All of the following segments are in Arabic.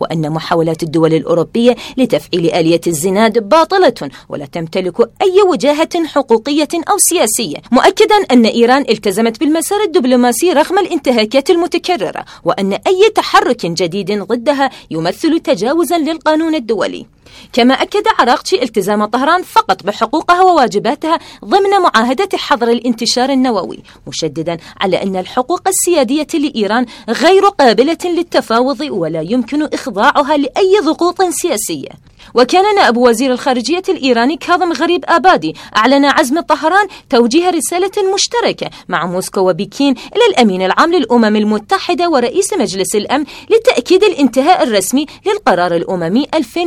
وأن محاولات الدول الأوروبية لتفعيل آلية الزناد باطلة ولا تمتلك أي وجاهة حقوقية أو سياسية، مؤكدا أن إيران التزمت بالمسار الدبلوماسي رغم الانتهاكات المتكررة، وأن أي تحرك جديد ضدها يمثل تجاوزا للقانون الدولي. كما أكد عراقچي التزام طهران فقط بحقوقها وواجباتها ضمن معاهدة حظر الانتشار النووي، مشددا على أن الحقوق السيادية لإيران غير قابلة للتفاوض ولا يمكن إخضاعها لأي ضغوط سياسية. وكان نائب وزير الخارجية الإيراني كاظم غريب آبادي أعلن عزم طهران توجيه رسالة مشتركة مع موسكو وبكين إلى الأمين العام للأمم المتحدة ورئيس مجلس الأمن لتأكيد الانتهاء الرسمي للقرار الأممي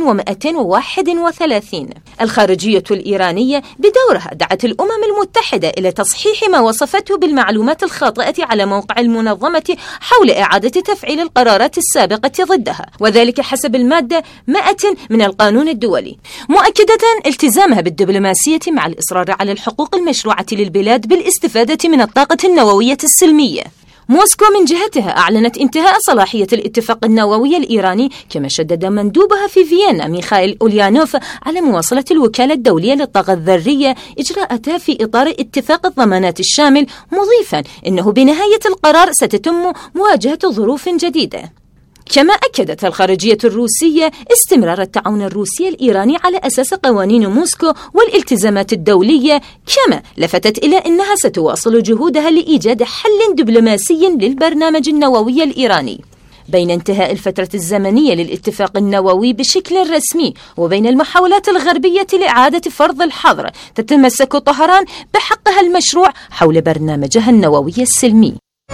2231. الخارجية الإيرانية بدورها دعت الأمم المتحدة إلى تصحيح ما وصفته بالمعلومات الخاطئة على موقع المنظمة حول إعادة تفعيل القرارات السابقة ضدها، وذلك حسب المادة 100 من القانون الدولي، مؤكدة التزامها بالدبلوماسية مع الإصرار على الحقوق المشروعة للبلاد بالاستفادة من الطاقة النووية السلمية. موسكو من جهتها أعلنت انتهاء صلاحية الاتفاق النووي الإيراني، كما شدد مندوبها في فيينا ميخائيل أوليانوف على مواصلة الوكالة الدولية للطاقة الذرية إجراءاتها في إطار اتفاق الضمانات الشامل، مضيفا إنه بنهاية القرار ستتم مواجهة ظروف جديدة. كما أكدت الخارجية الروسية استمرار التعاون الروسي الإيراني على أساس قوانين موسكو والالتزامات الدولية، كما لفتت إلى أنها ستواصل جهودها لإيجاد حل دبلوماسي للبرنامج النووي الإيراني. بين انتهاء الفترة الزمنية للاتفاق النووي بشكل رسمي وبين المحاولات الغربية لإعادة فرض الحظر، تتمسك طهران بحقها المشروع حول برنامجها النووي السلمي.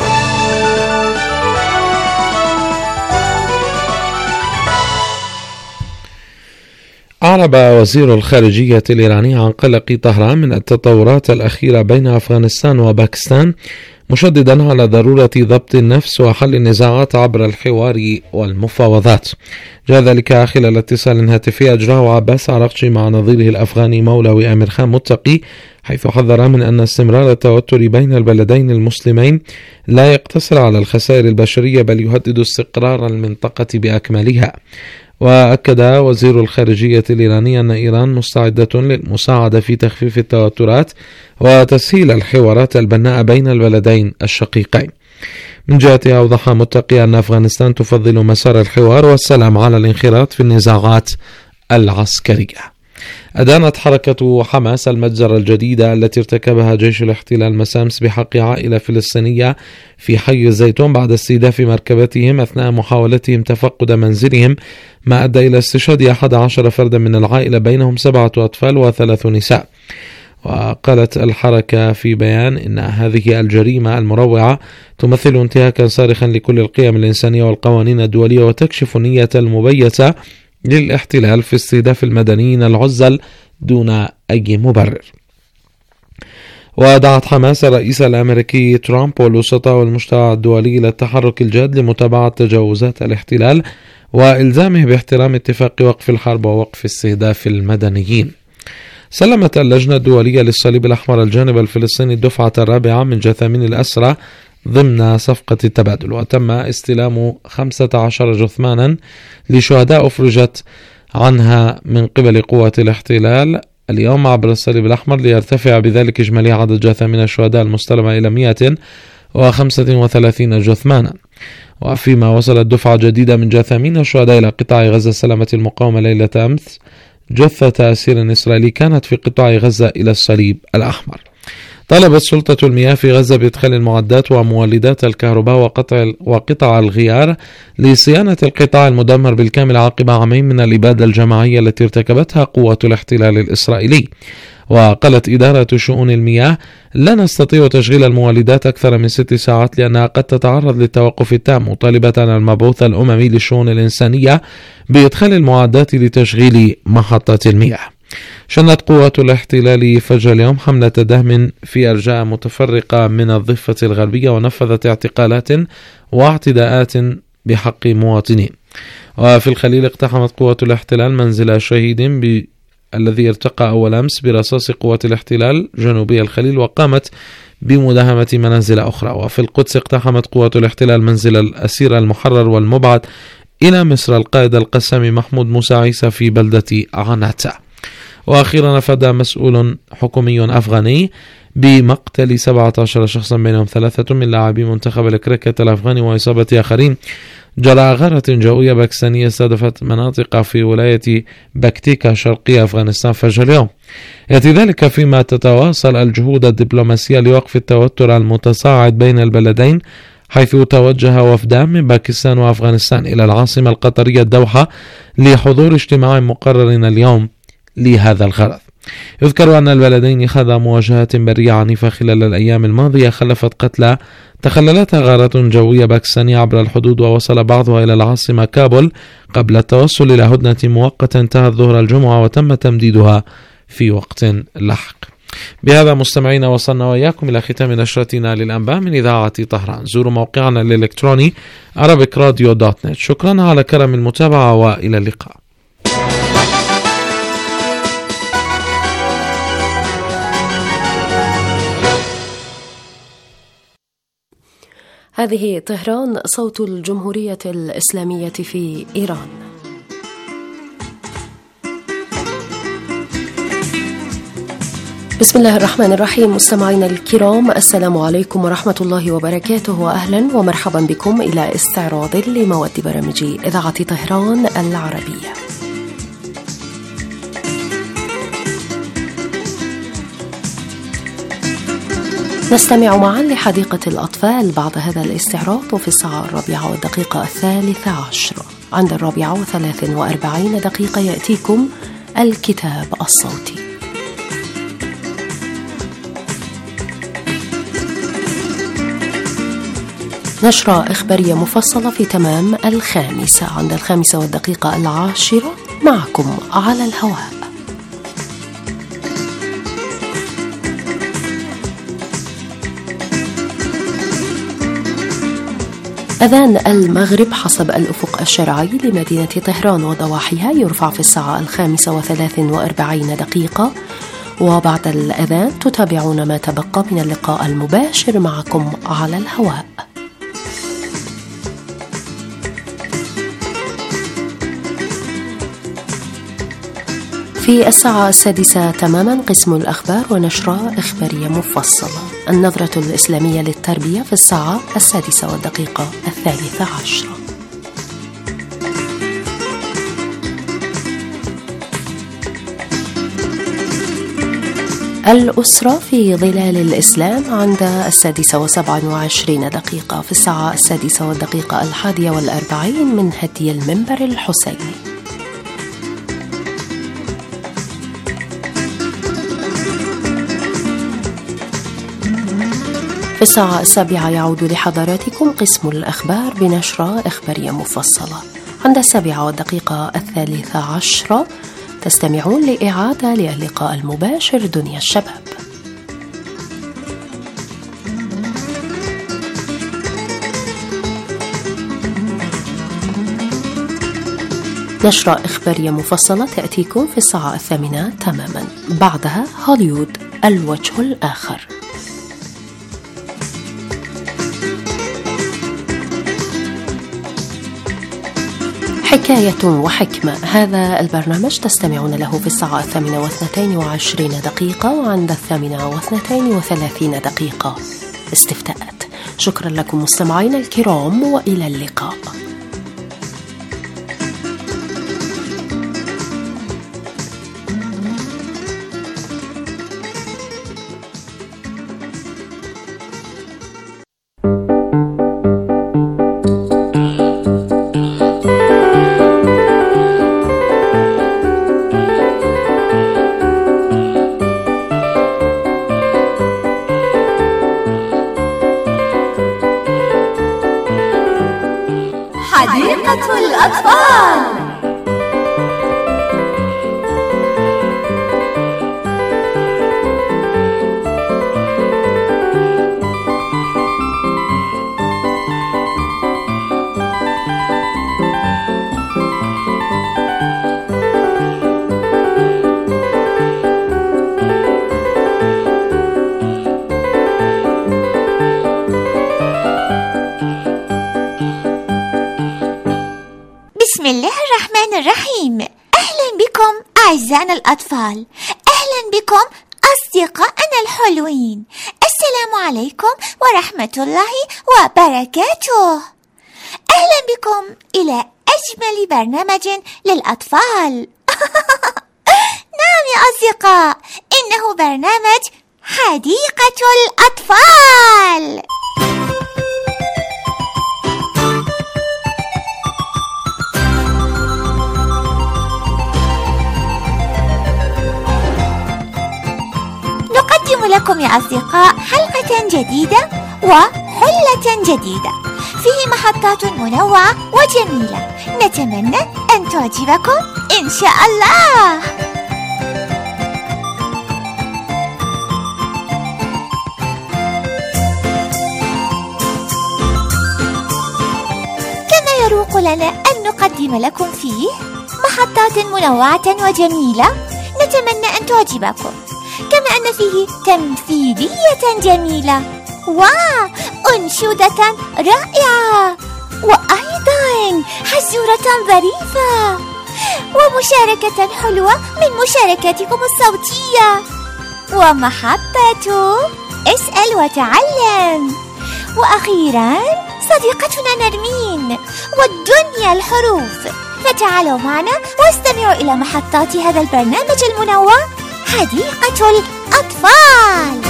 أعرب وزير الخارجية الإيراني عن قلق طهران من التطورات الأخيرة بين أفغانستان وباكستان، مشددا على ضرورة ضبط النفس وحل النزاعات عبر الحوار والمفاوضات. جاء ذلك خلال اتصال هاتفي أجراه عباس عراقچي مع نظيره الأفغاني مولوي آمر خان متقي، حيث حذر من أن استمرار التوتر بين البلدين المسلمين لا يقتصر على الخسائر البشرية بل يهدد استقرار المنطقة بأكملها. وأكد وزير الخارجية الإيراني أن إيران مستعدة للمساعدة في تخفيف التوترات وتسهيل الحوارات البناء بين البلدين الشقيقين. من جهته أوضح متقي أن أفغانستان تفضل مسار الحوار والسلام على الانخراط في النزاعات العسكرية. أدانت حركة حماس المجزرة الجديدة التي ارتكبها جيش الاحتلال مساء أمس بحق عائلة فلسطينية في حي الزيتون بعد استهداف مركبتهم أثناء محاولتهم تفقد منزلهم، ما أدى إلى استشهاد 11 فردا من العائلة بينهم 7 أطفال و3 نساء. وقالت الحركة في بيان إن هذه الجريمة المروعة تمثل انتهاكا صارخا لكل القيم الإنسانية والقوانين الدولية وتكشف النية المبيتة للاحتلال في استهداف المدنيين العزل دون أي مبرر. ودعت حماس الرئيس الأمريكي ترامب والوسطاء والمجتمع الدولي إلى التحرك الجاد لمتابعة تجاوزات الاحتلال وإلزامه باحترام اتفاق وقف الحرب ووقف استهداف المدنيين. سلمت اللجنة الدولية للصليب الأحمر الجانب الفلسطيني الدفعة الرابعة من جثامين الأسرى ضمن صفقة التبادل، وتم استلام 15 جثمانا لشهداء أفرجت عنها من قبل قوات الاحتلال اليوم عبر الصليب الأحمر، ليرتفع بذلك إجمالي عدد جثامين الشهداء المستلمة إلى 135 جثمانا. وفيما وصلت دفعة جديدة من جثامين الشهداء إلى قطاع غزة، سلمت المقاومة ليلة أمس جثة أسير إسرائيلي كانت في قطاع غزة إلى الصليب الأحمر. طلبت سلطة المياه في غزة بإدخال المعدات ومولدات الكهرباء وقطع الغيار لصيانة القطاع المدمر بالكامل عقب عامين من الإبادة الجماعية التي ارتكبتها قوات الاحتلال الإسرائيلي. وقالت إدارة شؤون المياه: لا نستطيع تشغيل المولدات أكثر من 6 ساعات لأنها قد تتعرض للتوقف التام، مطالبة المبعوث الأممي للشؤون الإنسانية بإدخال المعدات لتشغيل محطات المياه. شنت قوات الاحتلال فجر اليوم حملة دهم في أرجاء متفرقة من الضفة الغربية، ونفذت اعتقالات واعتداءات بحق مواطنين. وفي الخليل اقتحمت قوات الاحتلال منزل شهيد الذي ارتقى أول أمس برصاص قوات الاحتلال جنوبي الخليل، وقامت بمداهمة منازل أخرى. وفي القدس اقتحمت قوات الاحتلال منزل الأسير المحرر والمبعد إلى مصر القائد القسامي محمود موسى عيسى في بلدة عناتا. وأخيرا أفاد مسؤول حكومي أفغاني بمقتل 17 شخصا بينهم 3 من لاعبي منتخب الكريكت الأفغاني وإصابة آخرين جراء غارة جوية باكستانية استهدفت مناطق في ولاية بكتيكا شرقي أفغانستان فجر اليوم. يأتي ذلك فيما تتواصل الجهود الدبلوماسية لوقف التوتر المتصاعد بين البلدين، حيث توجه وفدان من باكستان وأفغانستان إلى العاصمة القطرية الدوحة لحضور اجتماع مقرر اليوم لهذا الغرض. يذكر أن البلدين خاضا مواجهات برية عنيفة خلال الأيام الماضية خلفت قتلى تخللتها غارة جوية باكستانية عبر الحدود، ووصل بعضها إلى العاصمة كابول قبل التوصل إلى هدنة مؤقتة انتهت ظهر الجمعة وتم تمديدها في وقت لاحق. بهذا مستمعينا وصلنا وإياكم إلى ختام نشرتنا للأنباء من إذاعة طهران. زوروا موقعنا الإلكتروني arabicradio.net. شكرا على كرم المتابعة وإلى اللقاء. هذه طهران، صوت الجمهورية الإسلامية في إيران. بسم الله الرحمن الرحيم. مستمعينا الكرام، السلام عليكم ورحمة الله وبركاته، وأهلا ومرحبا بكم إلى استعراض لمواد برامج إذاعة طهران العربية. نستمع معا لحديقة الأطفال بعد هذا الاستعراض، وفي الساعة 4:13 عند 4:43 يأتيكم الكتاب الصوتي. نشرة إخبارية مفصلة في تمام 5:00 عند 5:10 معكم على الهواء. أذان المغرب حسب الأفق الشرعي لمدينة طهران وضواحيها يرفع في الساعة 5:43، وبعد الأذان تتابعون ما تبقى من اللقاء المباشر معكم على الهواء. في الساعة 6 تماما قسم الأخبار ونشرة إخبارية مفصلة. النظرة الإسلامية للتربية في الساعة 6:13. الأسرة في ظلال الإسلام عند 6:27 في الساعة 6:41 من هدي المنبر الحسيني. في الساعة 7 يعود لحضراتكم قسم الأخبار بنشرة إخبارية مفصلة. عند 7:13 تستمعون لإعادة للقاء المباشر دنيا الشباب. نشرة إخبارية مفصلة تأتيكم في الساعة 8 تماما. بعدها هوليوود الوجه الآخر. حكاية وحكمة، هذا البرنامج تستمعون له في الساعة 8:22 وعند 8:32 استفتاءات. شكرا لكم مستمعينا الكرام وإلى اللقاء. الرحمن الرحيم. أهلا بكم أعزائنا الأطفال، أهلا بكم أصدقائنا الحلوين. السلام عليكم ورحمة الله وبركاته. أهلا بكم إلى أجمل برنامج للأطفال. نعم يا أصدقاء، إنه برنامج حديقة الأطفال. نقدم لكم يا أصدقاء حلقة جديدة وحلة جديدة فيه محطات منوعة وجميلة، نتمنى أن تعجبكم إن شاء الله. كما يروق لنا أن نقدم لكم فيه محطات منوعة وجميلة، نتمنى أن تعجبكم، كما أن فيه تمثيلية جميلة وأنشودة رائعة، وأيضا حزورة ظريفة، ومشاركة حلوة من مشاركاتكم الصوتية، ومحطة اسأل وتعلم، وأخيرا صديقتنا نرمين والدنيا الحروف. فتعالوا معنا واستمعوا إلى محطات هذا البرنامج المنوع حديقة الأطفال.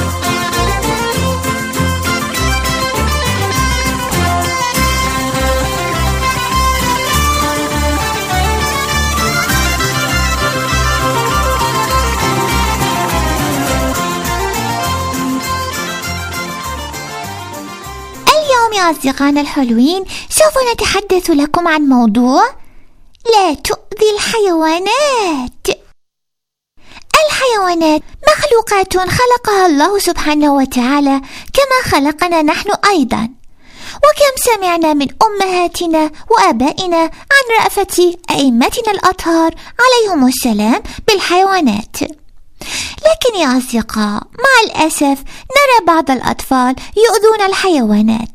اليوم يا أصدقائنا الحلوين سوف نتحدث لكم عن موضوع لا تؤذي الحيوانات. الحيوانات مخلوقات خلقها الله سبحانه وتعالى كما خلقنا نحن أيضا، وكم سمعنا من أمهاتنا وآبائنا عن رأفة أئمتنا الأطهار عليهم السلام بالحيوانات. لكن يا أصدقاء، مع الأسف نرى بعض الأطفال يؤذون الحيوانات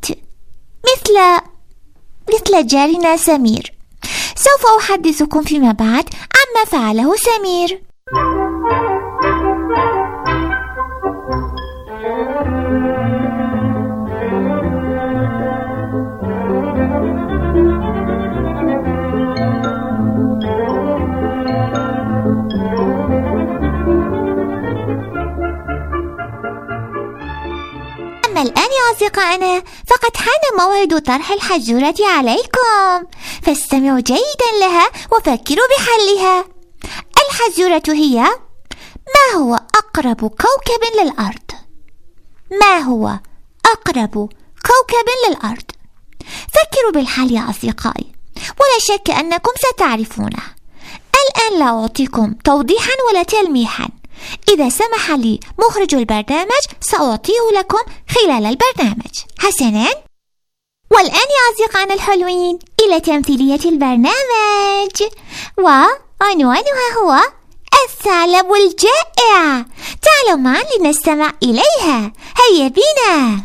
مثل جارنا سمير. سوف أحدثكم فيما بعد عما فعله سمير. أما الآن يا أصدقائنا فقد حان موعد طرح الحزورة عليكم، فاستمعوا جيدا لها وفكروا بحلها. الحزورة هي: ما هو أقرب كوكب للأرض؟ ما هو أقرب كوكب للأرض؟ فكروا بالحل يا أصدقائي، ولا شك أنكم ستعرفونه. الآن لا أعطيكم توضيحا ولا تلميحا، إذا سمح لي مخرج البرنامج سأعطيه لكم خلال البرنامج. حسنا، والآن يا أصدقائنا الحلوين إلى تمثيلية البرنامج، وعنوانها هو الثعلب الجائع. تعالوا معا لنستمع إليها، هيا بنا.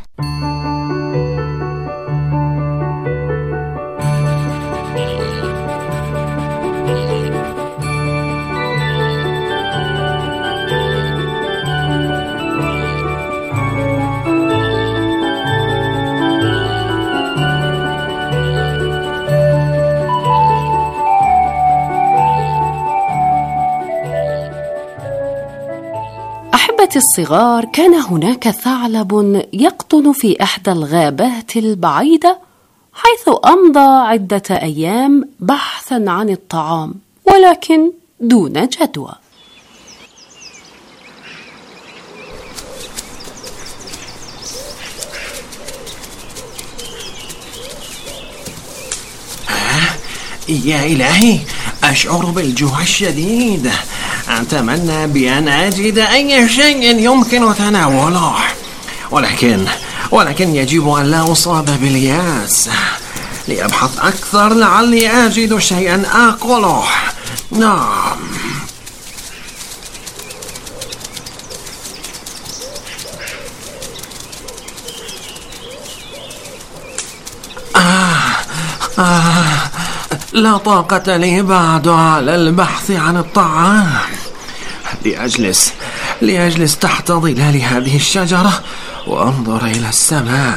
الصغار، كان هناك ثعلب يقطن في إحدى الغابات البعيدة، حيث أمضى عدة أيام بحثا عن الطعام، ولكن دون جدوى. يا إلهي، أشعر بالجوع الشديد. أتمنى بأن أجد أي شيء يمكن تناوله، ولكن يجب أن لا أصاب بالياس. لأبحث أكثر لعلي أجد شيئا آكله. نعم. لا طاقة لي بعد على البحث عن الطعام. لأجلس تحت ظلال هذه الشجرة وأنظر إلى السماء.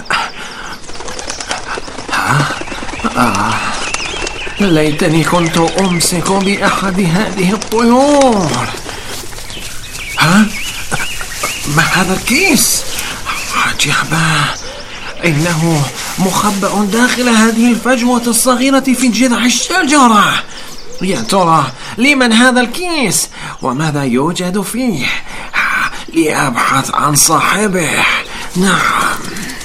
ليتني كنت أمسك بأحد هذه الطيور. ما هذا الكيس؟ عجيبة، إنه مخبأ داخل هذه الفجوة الصغيرة في جذع الشجرة. يا ترى لمن هذا الكيس وماذا يوجد فيه؟ لأبحث عن صاحبه. نعم.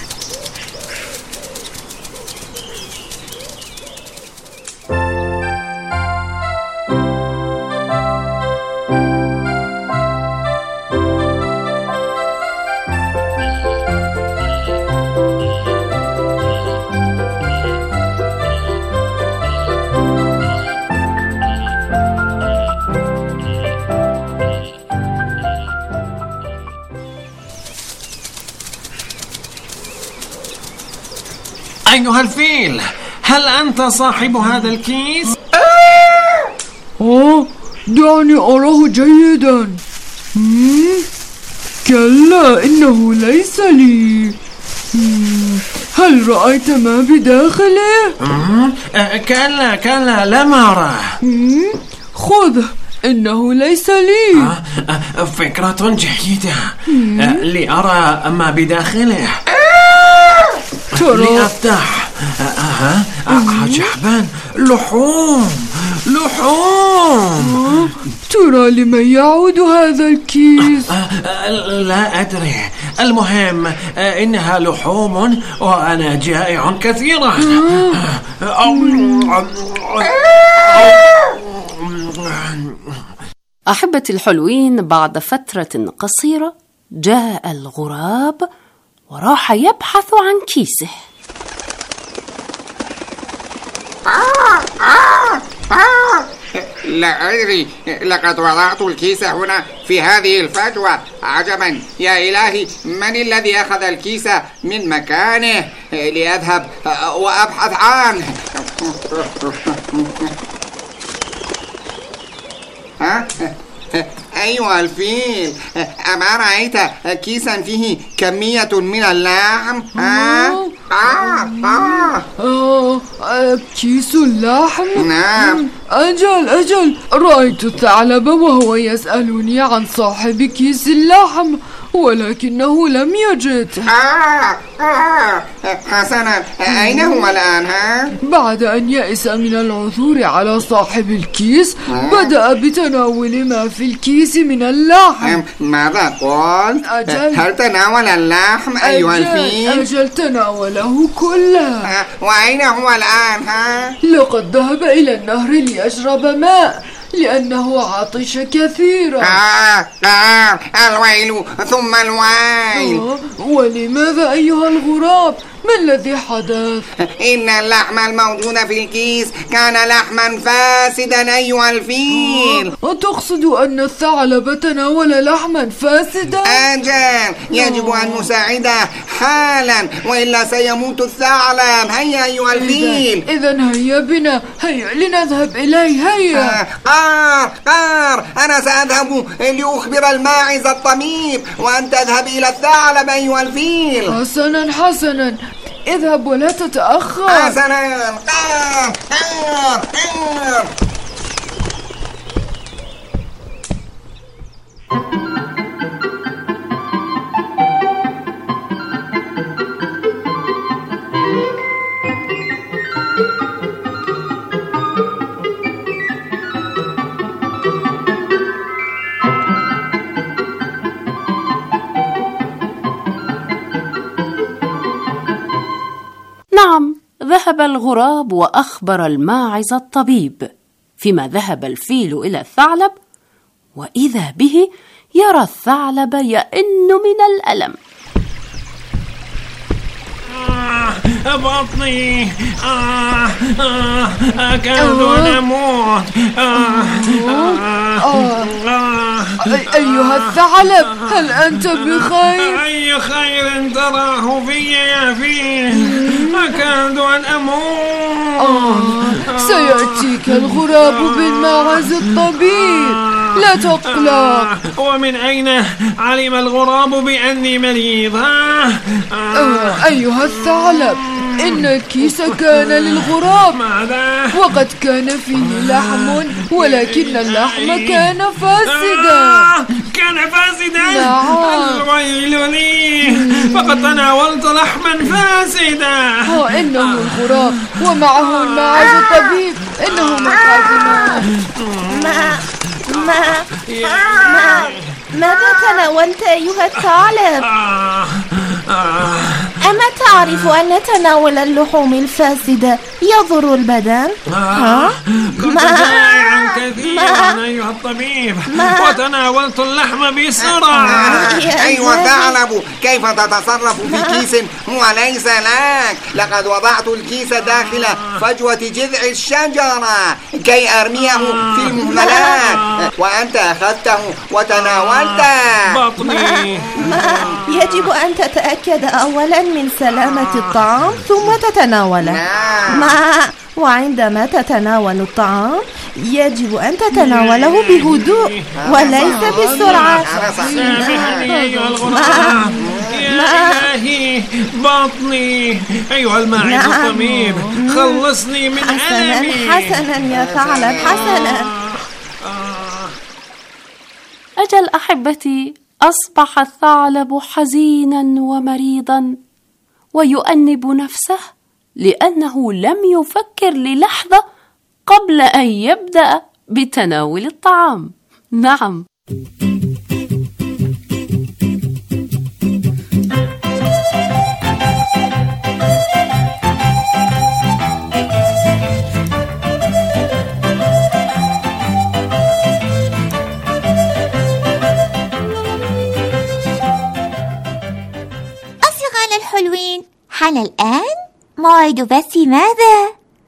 أيها الفيل، هل أنت صاحب هذا الكيس؟ دعني أراه جيدا. كلا، إنه ليس لي. هل رأيت ما بداخله؟ كلا لم أراه. خذه، إنه ليس لي. فكرة جيدة. لأرى ما بداخله. لأفتح. عجبا، لحوم. ترى لمن يعود هذا الكيس؟ لا أدري. المهم إنها لحوم وأنا جائع كثيرا. أحبتي الحلوين، بعد فترة قصيرة جاء الغراب وراح يبحث عن كيسه. لا أدري، لقد وضعت الكيس هنا في هذه الفجوة. عجبا، يا إلهي، من الذي أخذ الكيس من مكانه؟ لأذهب وأبحث عنه. أيها الفيل، أما رأيت كيسا فيه كمية من اللحم؟ كيس اللحم؟ نعم. أجل، رأيت الثعلب وهو يسألني عن صاحب كيس اللحم، ولكنه لم يجد. حسنا، أين هو الآن؟ بعد أن يئس من العثور على صاحب الكيس بدأ بتناول ما في الكيس من اللحم. ماذا قلت؟ هل تناول اللحم أيها الفيل؟ أجل، تناوله كله. وأين هو الآن؟ لقد ذهب إلى النهر ليشرب ماء لأنه عطش كثيرا. الويل ثم الويل. ولماذا أيها الغراب؟ ما الذي حدث؟ إن اللحم الموجود في الكيس كان لحما فاسدا أيها الفيل. تقصد أن الثعلب تناول لحما فاسدا؟ أجل، يجب أن نساعده حالا وإلا سيموت الثعلب. هيا أيها الفيل. إذن هيا بنا، هيا لنذهب إليه. هيا. قار، أنا سأذهب لأخبر الماعز الطبيب وأنت تذهب إلى الثعلب أيها الفيل. حسنا، اذهب ولا تتأخر. حسنا. قار. نعم، ذهب الغراب وأخبر الماعز الطبيب، فيما ذهب الفيل إلى الثعلب، وإذا به يرى الثعلب يئن من الألم. بطني، أكاد أموت. أيها الثعلب، هل أنت بخير؟ أي خير تراه في يا فيل؟ أكاد أن أموت. سيأتيك الغراب بالماعز الطبيب، لا تقلق. ومن أين علم الغراب بأني مريض؟ أيها الثعلب، إن الكيس كان للغراب. ماذا؟ وقد كان فيه لحم، ولكن اللحم كان فاسدا. كان فاسدا؟ نعم. الويل لي، فقد تناولت لحما فاسدا. إنه الغراب ومعه الماعز الطبيب، إنهما قادمان. ماذا تناولت أيها الثعلب؟ أما تعرف أن تناول اللحوم الفاسدة يضر البدن؟ كنت جائعا كثيرا أيها الطبيب، وتناولت اللحم بسرعة. أيها الثعلب، كيف تتصرف في كيس وليس لك؟ لقد وضعت الكيس داخل فجوة جذع الشجرة كي أرميه في المهملات، وأنت أخذته وتناولته. بطني. يجب أن تتأكد أولا من سلامة الطعام ثم تتناوله. وعندما تتناول الطعام يجب أن تتناوله بهدوء وليس بسرعة. سامحني أيها الغراب، يا إلهي بطني. أيها الماعز الطبيب، خلصني من ألمي. حسنا يا ثعلب، حسنا. أجل أحبتي، أصبح الثعلب حزينا ومريضا ويؤنب نفسه لأنه لم يفكر للحظة قبل أن يبدأ بتناول الطعام. نعم. أصدقائنا الحلوين، حان الآن موعد بث ماذا؟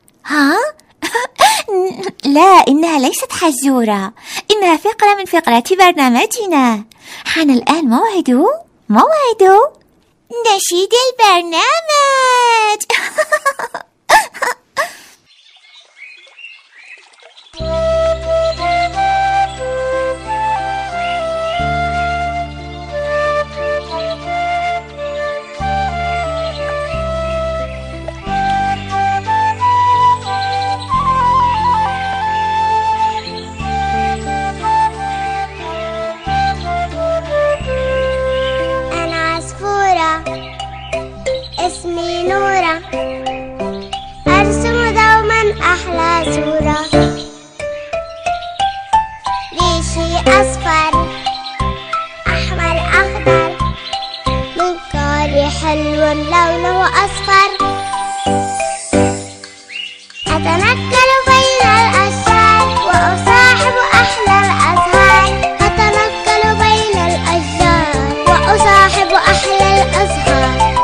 لا، إنها ليست حزورة، إنها فقرة من فقرات برنامجنا. حان الآن موعد نشيد البرنامج. اسمي نورة، أرسم دوما أحلى صورة. ريشي أصفر أحمر أخضر، منقاري حلو لونه أصفر. أتنقل بين الأشجار وأصاحب أحلى الأزهار. أتنقل بين الأشجار وأصاحب أحلى الأزهار.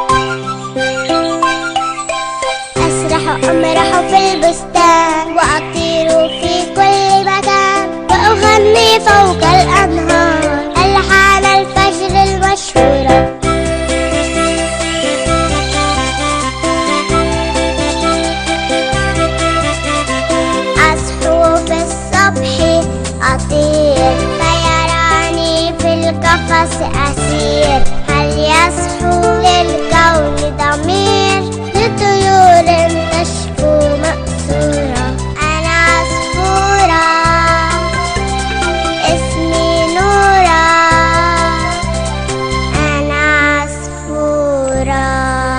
أمرح في البستان وأطير في كل مكان، وأغني فوق الأنهار ألحان الفجر المشهورة. أصحو في الصبح أطير، فيراني في القفص أسير. هل يصحو للكون ضمير لطيور تشكو مأسورة؟ أنا عصفورة اسمي نورة، أنا عصفورة،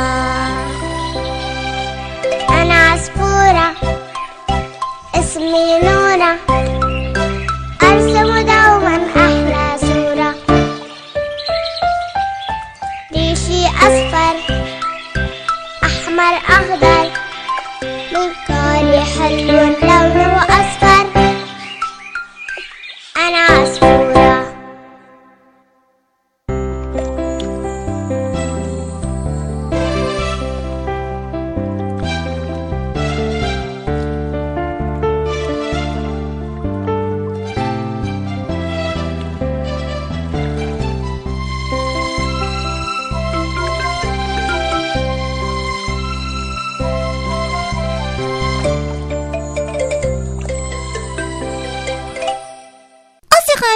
أنا عصفورة اسمي نورة، أرسم دوما أحلى صورة. ريشي أصفر أحمر أخضر، منقاري حلو لونه أصفر. أنا عصفورة.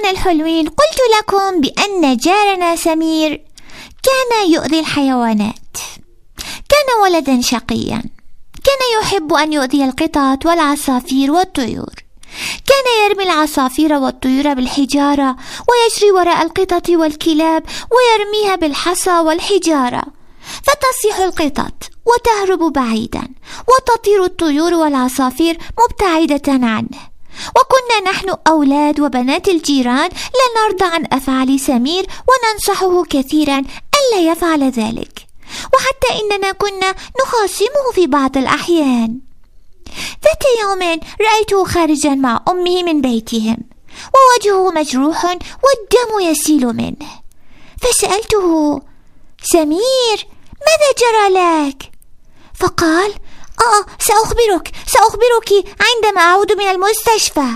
أصدقائنا الحلوين، قلت لكم بأن جارنا سمير كان يؤذي الحيوانات. كان ولدا شقيا، كان يحب أن يؤذي القطط والعصافير والطيور. كان يرمي العصافير والطيور بالحجارة، ويجري وراء القطط والكلاب ويرميها بالحصى والحجارة، فتصيح القطط وتهرب بعيدا، وتطير الطيور والعصافير مبتعدة عنه. وكنا نحن أولاد وبنات الجيران لا نرضى عن أفعال سمير، وننصحه كثيرا ألا يفعل ذلك، وحتى إننا كنا نخاصمه في بعض الأحيان. ذات يوم رأيته خارجا مع أمه من بيتهم، ووجهه مجروح والدم يسيل منه، فسألته: سمير، ماذا جرى لك؟ فقال: سأخبرك عندما أعود من المستشفى.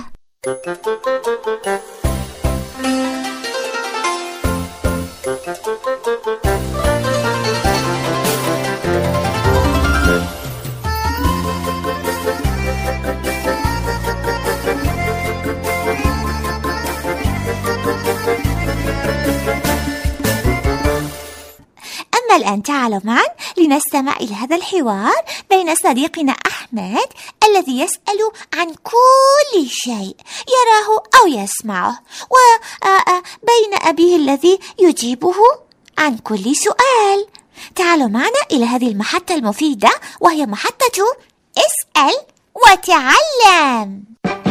أما الآن تعالوا معا لنستمع إلى هذا الحوار بين صديقنا أحمد الذي يسأل عن كل شيء يراه أو يسمعه، وبين أبيه الذي يجيبه عن كل سؤال. تعالوا معنا إلى هذه المحطة المفيدة، وهي محطة اسأل وتعلم.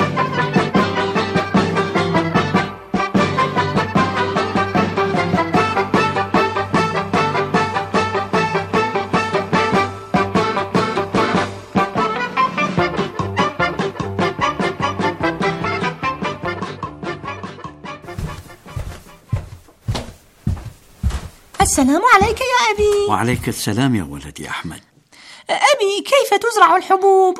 السلام عليك يا أبي. وعليك السلام يا ولدي أحمد. أبي، كيف تزرع الحبوب؟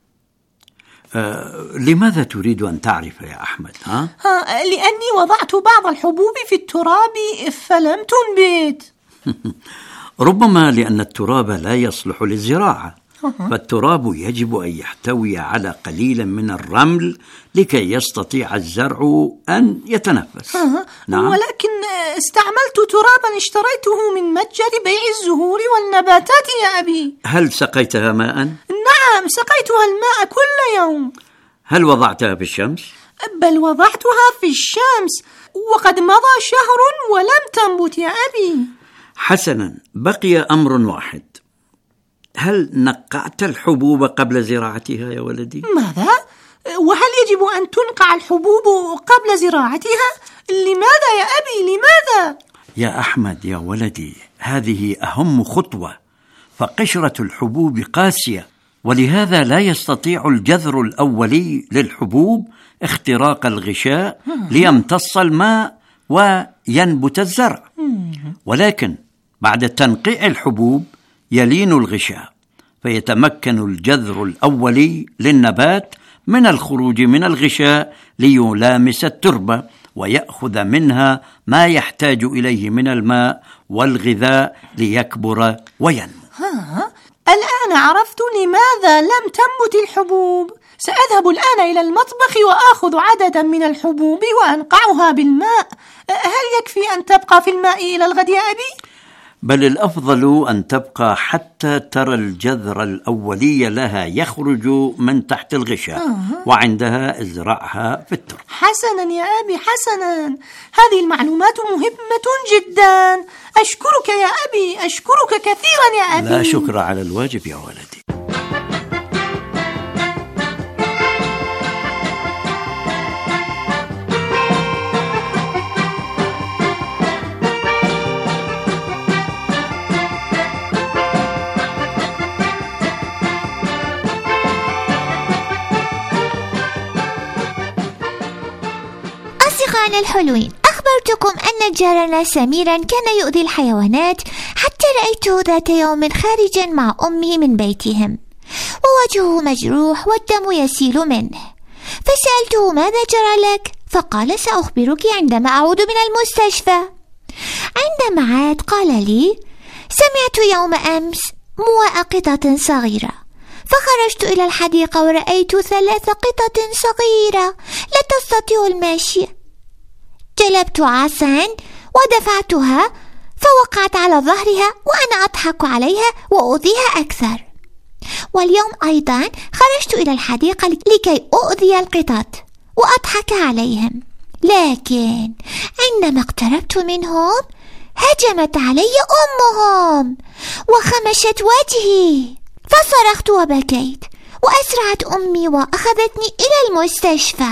لماذا تريد أن تعرف يا أحمد؟ لأني وضعت بعض الحبوب في التراب فلم تنبت. ربما لأن التراب لا يصلح للزراعة، فالتراب يجب أن يحتوي على قليل من الرمل لكي يستطيع الزرع أن يتنفس. نعم. ولكن استعملت ترابا اشتريته من متجر بيع الزهور والنباتات يا أبي. هل سقيتها ماء؟ نعم، سقيتها الماء كل يوم. هل وضعتها في الشمس؟ بل وضعتها في الشمس، وقد مضى شهر ولم تنبت يا أبي. حسنا، بقي أمر واحد. هل نقعت الحبوب قبل زراعتها يا ولدي؟ ماذا؟ وهل يجب أن تنقع الحبوب قبل زراعتها؟ لماذا يا أبي، لماذا؟ يا أحمد يا ولدي، هذه أهم خطوة، فقشرة الحبوب قاسية، ولهذا لا يستطيع الجذر الأولي للحبوب اختراق الغشاء ليمتص الماء وينبت الزرع. ولكن بعد تنقيع الحبوب يلين الغشاء، فيتمكن الجذر الأولي للنبات من الخروج من الغشاء ليلامس التربة ويأخذ منها ما يحتاج إليه من الماء والغذاء ليكبر وينمو. الآن عرفت لماذا لم تنبت الحبوب. سأذهب الآن إلى المطبخ وآخذ عددا من الحبوب وأنقعها بالماء. هل يكفي أن تبقى في الماء إلى الغد يا أبي؟ بل الأفضل أن تبقى حتى ترى الجذر الأولي لها يخرج من تحت الغشاء، وعندها ازرعها في التربة. حسنا يا أبي، حسنا. هذه المعلومات مهمة جدا. أشكرك يا أبي، أشكرك كثيرا يا أبي. لا شكر على الواجب يا ولدي. أصدقائنا الحلوين، أخبرتكم أن جارنا سميرا كان يؤذي الحيوانات، حتى رأيته ذات يوم خارجا مع أمه من بيتهم، ووجهه مجروح والدم يسيل منه، فسألته: ماذا جرى لك؟ فقال: سأخبرك عندما أعود من المستشفى. عندما عاد قال لي: سمعت يوم أمس مواء قطة صغيرة، فخرجت إلى الحديقة ورأيت 3 قطط صغيرة لا تستطيع المشي، جلبت عصا ودفعتها فوقعت على ظهرها وأنا أضحك عليها وأؤذيها أكثر. واليوم أيضا خرجت إلى الحديقة لكي أؤذي القطط وأضحك عليهم، لكن عندما اقتربت منهم هجمت علي أمهم وخمشت وجهي، فصرخت وبكيت، وأسرعت أمي وأخذتني إلى المستشفى.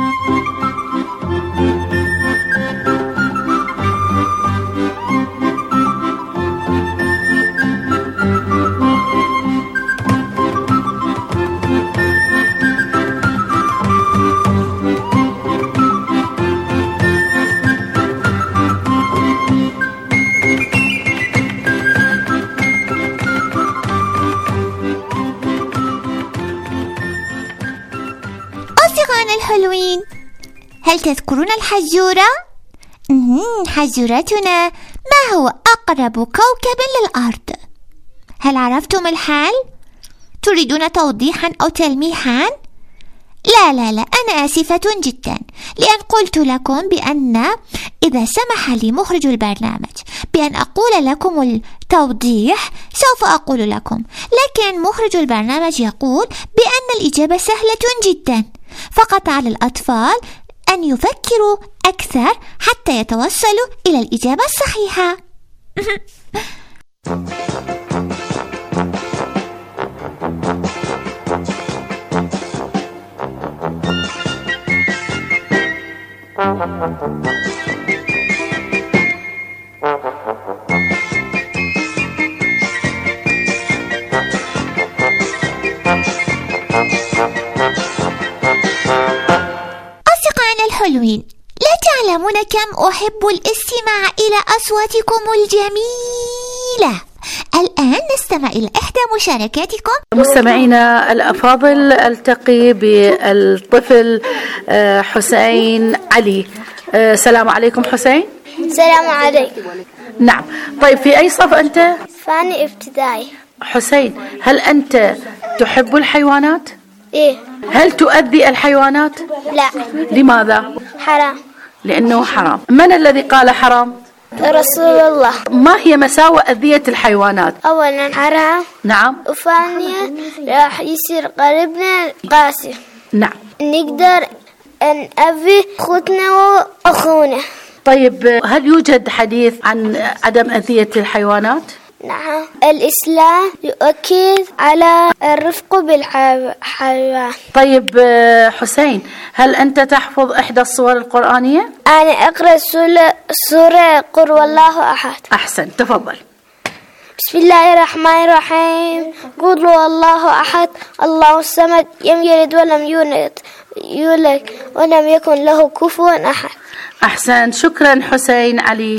الحلوين، هل تذكرون الحجورة؟ حجورتنا ما هو أقرب كوكب للأرض؟ هل عرفتم الحال؟ تريدون توضيحا أو تلميحا؟ لا، أنا آسفة جدا، لأن قلت لكم بأن إذا سمح لي مخرج البرنامج بأن أقول لكم التوضيح سوف أقول لكم، لكن مخرج البرنامج يقول بأن الإجابة سهلة جدا، فقط على الأطفال أن يفكروا أكثر حتى يتوصلوا إلى الإجابة الصحيحة. الحلوين، لا تعلمون كم أحب الاستماع إلى أصواتكم الجميلة. الآن نستمع إلى إحدى مشاركاتكم. مستمعينا الأفاضل، ألتقي بالطفل حسين علي. السلام عليكم حسين. السلام عليكم. نعم، طيب في أي صف أنت؟ ثاني ابتدائي. حسين، هل أنت تحب الحيوانات؟ إيه. هل تؤذي الحيوانات؟ لا. لماذا؟ حرام. لأنه حرام. من الذي قال حرام؟ رسول الله. ما هي مساوئ أذية الحيوانات؟ أولا حرام. نعم. وثانيا راح يصير قلبنا قاسي. نعم. نقدر أن أذي أختنا وأخونا. طيب، هل يوجد حديث عن عدم أذية الحيوانات؟ نعم، الإسلام يؤكد على الرفق بالحيوان. طيب حسين، هل أنت تحفظ إحدى الصور القرآنية؟ أنا أقرأ سورة قل والله أحد. أحسن، تفضل. بسم الله الرحمن الرحيم. قل والله أحد الله الصمد لم يلد ولم يولد ولم يكن له كفوا أحد. أحسن، شكرا حسين علي.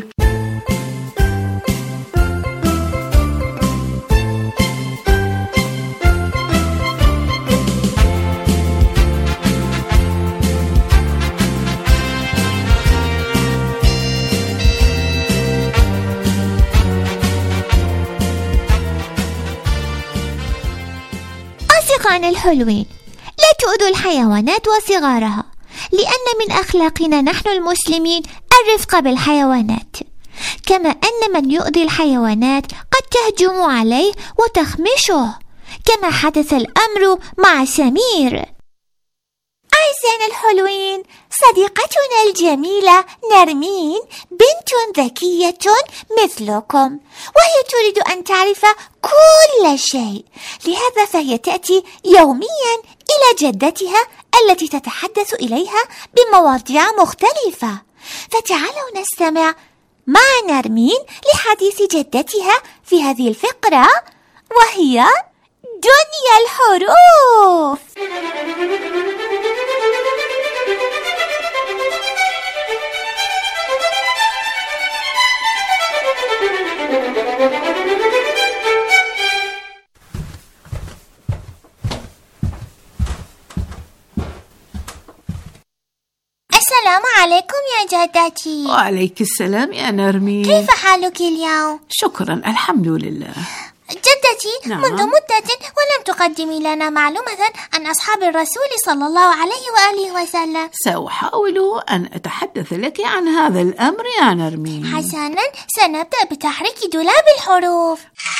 أصدقائنا الحلوين، لا تؤذوا الحيوانات وصغارها، لأن من أخلاقنا نحن المسلمين الرفق بالحيوانات، كما أن من يؤذي الحيوانات قد تهجم عليه وتخمشه، كما حدث الأمر مع سمير. أعزائنا الحلوين، صديقتنا الجميلة نرمين بنت ذكية مثلكم، وهي تريد أن تعرف كل شيء، لهذا فهي تأتي يوميا إلى جدتها التي تتحدث إليها بمواضيع مختلفة. فتعالوا نستمع مع نرمين لحديث جدتها في هذه الفقرة، وهي دنيا الحروف. السلام عليكم يا جدتي. وعليك السلام يا نرمين. كيف حالك اليوم؟ شكرا، الحمد لله. جدتي، جدتي، نعم. منذ مدة ولم تقدمي لنا معلومة عن أصحاب الرسول صلى الله عليه وآله وسلم. سأحاول أن أتحدث لك عن هذا الأمر يا نرمين. حسناً، سنبدأ بتحريك دولاب الحروف.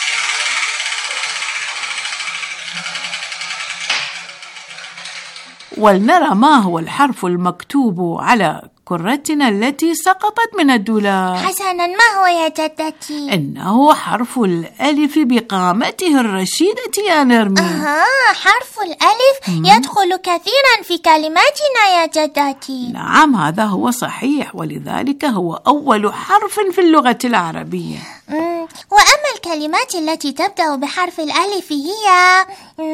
ولنرى ما هو الحرف المكتوب على كرتنا التي سقطت من الدولاب. حسناً، ما هو يا جدتي؟ إنه حرف الألف بقامته الرشيدة يا نرمين. حرف الألف يدخل كثيراً في كلماتنا يا جدتي. نعم، هذا هو صحيح، ولذلك هو أول حرف في اللغة العربية. وأما الكلمات التي تبدأ بحرف الألف هي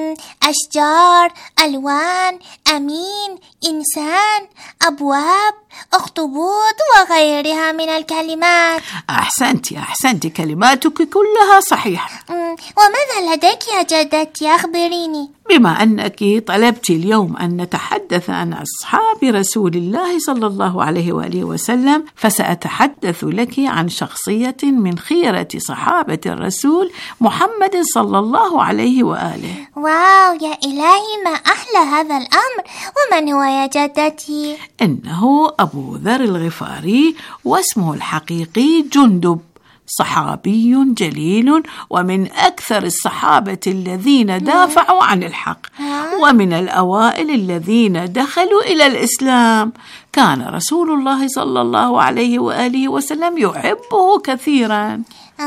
أشجار، ألوان، أمين، إنسان، أبواب، أخطبوط وغيرها من الكلمات. أحسنت، كلماتك كلها صحيحة. وماذا لديك يا جدتي؟ أخبريني. بما أنك طلبت اليوم أن نتحدث عن أصحاب رسول الله صلى الله عليه وآله وسلم، فسأتحدث لك عن شخصية من خيرة صحابة الرسول محمد صلى الله عليه وآله. واو يا إلهي، ما أحلى هذا الأمر. ومن هو يا جدتي؟ إنه أبو ذر الغفاري، واسمه الحقيقي جندب، صحابي جليل، ومن أكثر الصحابة الذين دافعوا عن الحق، ومن الأوائل الذين دخلوا إلى الإسلام. كان رسول الله صلى الله عليه وآله وسلم يحبه كثيرا.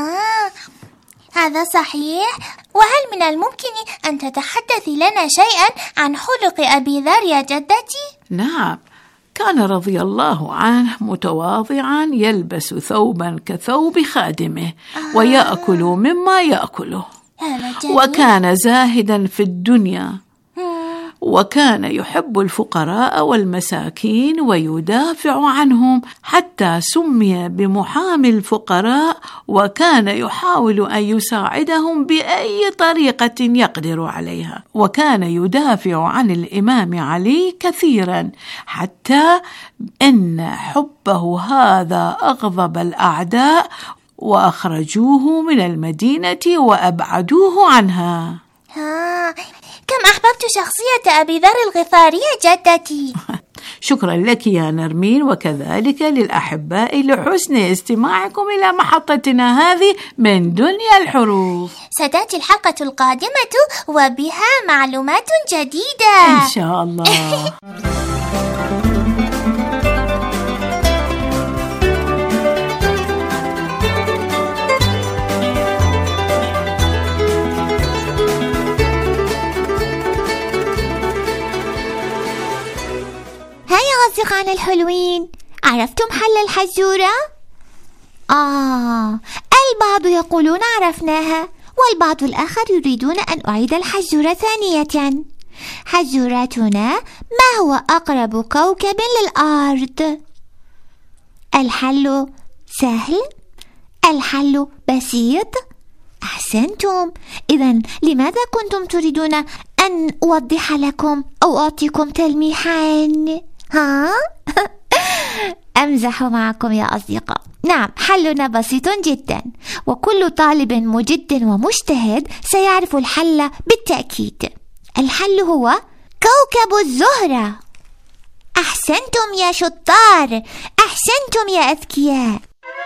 هذا صحيح. وهل من الممكن أن تتحدثي لنا شيئا عن خلق أبي ذر يا جدتي؟ نعم، كان رضي الله عنه متواضعا، يلبس ثوبا كثوب خادمه ويأكل مما يأكله، وكان زاهدا في الدنيا، وكان يحب الفقراء والمساكين ويدافع عنهم، حتى سمي بمحامي الفقراء، وكان يحاول أن يساعدهم بأي طريقة يقدر عليها. وكان يدافع عن الإمام علي كثيرا، حتى أن حبه هذا أغضب الأعداء وأخرجوه من المدينة وأبعدوه عنها. كم أحببت شخصية أبي ذر الغفاري جدتي. شكرا لك يا نرمين، وكذلك للأحباء لحسن استماعكم إلى محطتنا هذه من دنيا الحروف. ستأتي الحلقة القادمة وبها معلومات جديدة إن شاء الله. أصدقائنا الحلوين، عرفتم حل الحزورة؟ البعض يقولون عرفناها، والبعض الآخر يريدون أن أعيد الحزورة ثانية. حزورتنا: ما هو أقرب كوكب للأرض؟ الحل سهل، الحل بسيط. أحسنتم. إذن لماذا كنتم تريدون أن أوضح لكم أو أعطيكم تلميحاً؟ أمزح معكم يا أصدقاء. نعم، حلنا بسيط جدا، وكل طالب مجد ومجتهد سيعرف الحل بالتأكيد. الحل هو كوكب الزهرة. أحسنتم يا شطار، أحسنتم يا أذكياء.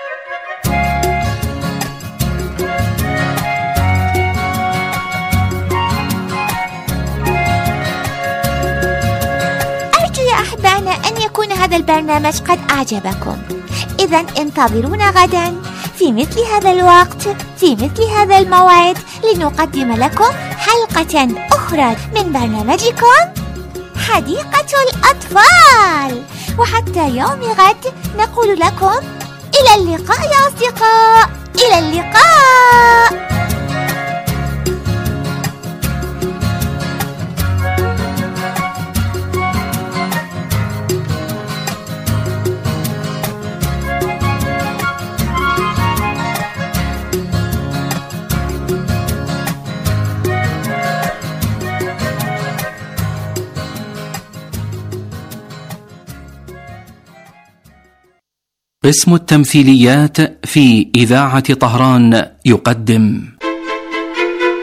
أحبانا أن يكون هذا البرنامج قد أعجبكم. إذن انتظرونا غدا في مثل هذا الوقت، في مثل هذا الموعد، لنقدم لكم حلقة أخرى من برنامجكم حديقة الأطفال. وحتى يوم غد نقول لكم إلى اللقاء يا أصدقاء، إلى اللقاء. قسم التمثيليات في إذاعة طهران يقدم